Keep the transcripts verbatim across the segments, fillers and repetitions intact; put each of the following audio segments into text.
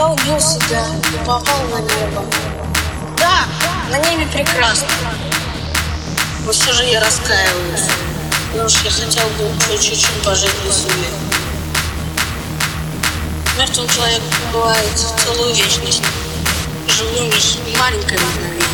Я убил себя и попал на небо. Да, на небе прекрасно. Но все же я раскаиваюсь. Потому что я хотел бы еще чуть-чуть пожить на земле. Мертвым человек бывает целую вечность. Живу лишь маленькое мгновение.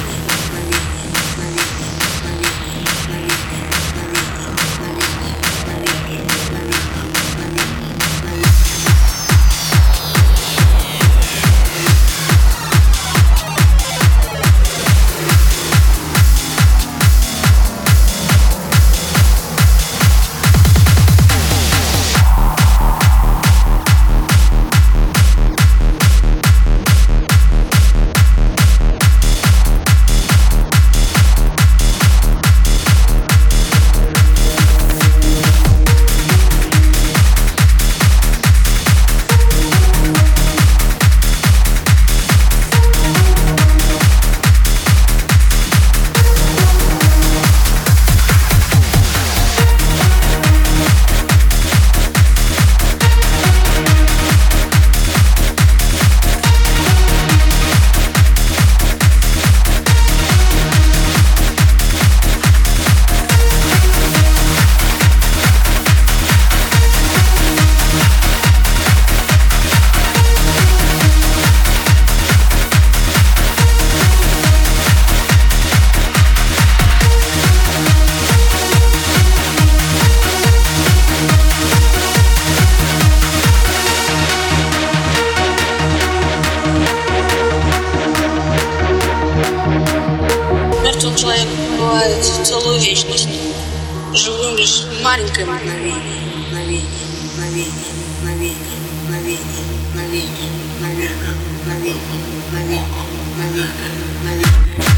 Мертвым человек бывает целую вечность. Живу лишь маленькое мгновение. Мгновение, мгновение, мгновение, мгновение, мгновение, мгновение, мгновение, мгновение, мгновение, мгновение.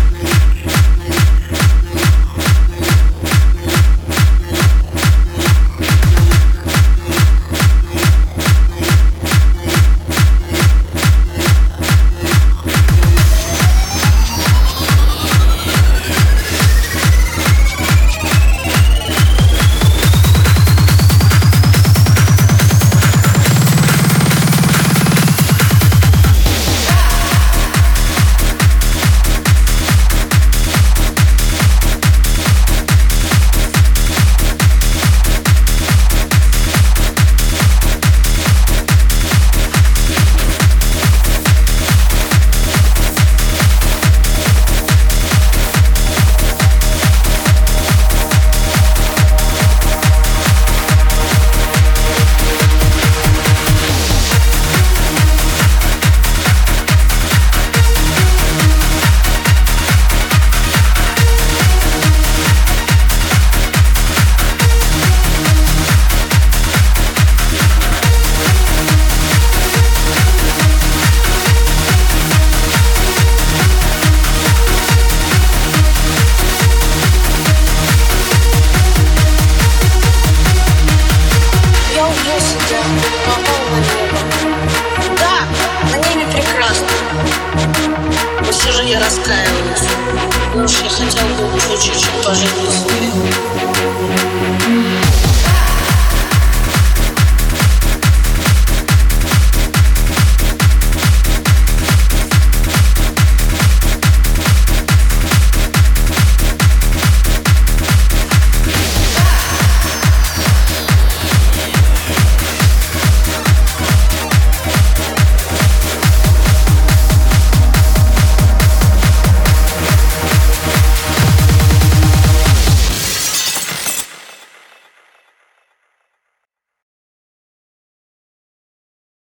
Попал на небо. Да, на небе прекрасно. Но все же я раскаиваюсь. Потому что я хотел бы еще чуть-чуть пожить на земле.